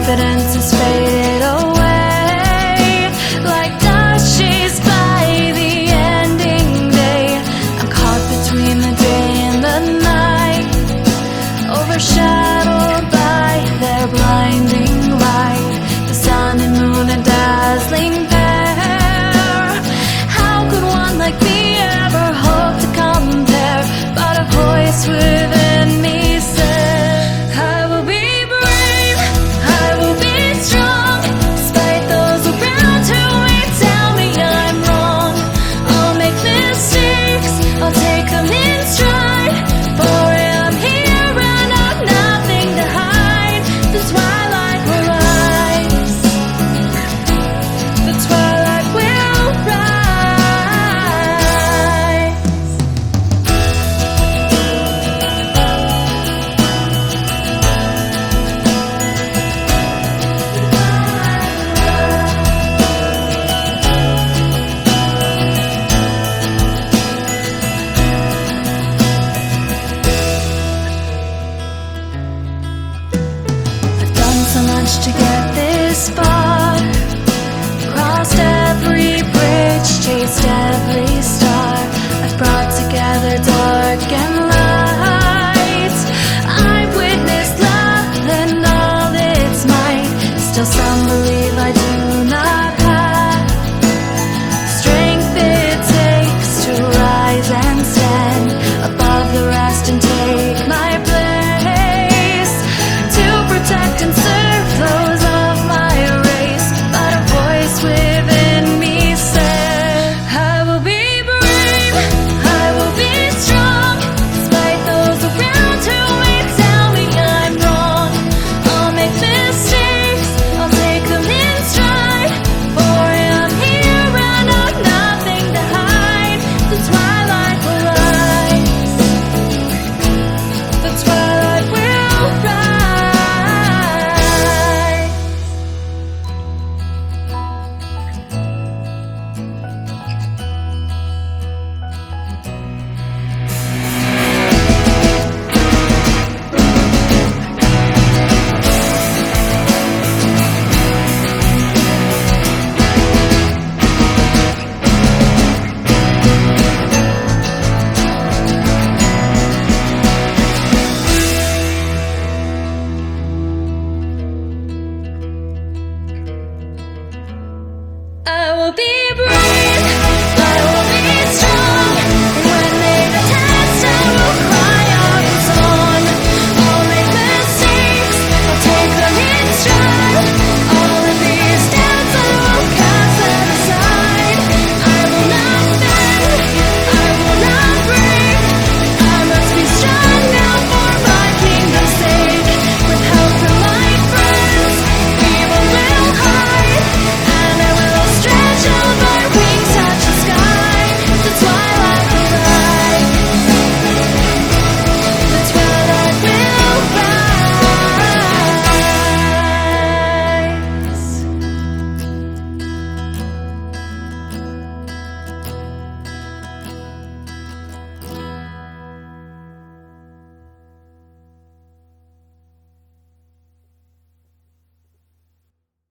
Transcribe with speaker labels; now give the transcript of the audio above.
Speaker 1: confidence is faded away. Like dust chased by the ending day, I'm caught between the day and the night, overshadowed by their blinding light. The sun and moon, a dazzling pair. How could one like me ever hope to compare? But a voice within me said, I will be brave, I will be strong, despite those around who may tell me I'm wrong. I'll make mistakes, I'll take them in stride, for I'm here and I've nothing to hide. The twilight will rise, the twilight will rise. I've done so much to get this far, crossed every bridge, chased every star. I've brought together dark and light. I've witnessed love and all its might. Still some believe I do not have strength it takes to rise and stand above the rest and take my place, to protect and serve those of my race. But a voice within me said, I will be brave, I will be strong, despite those around who may tell me I'm wrong. I'll make mistakes, I'll take them in stride, for I'm here and I've nothing to hide. The twilight will rise, the twilight will rise. I will be brave.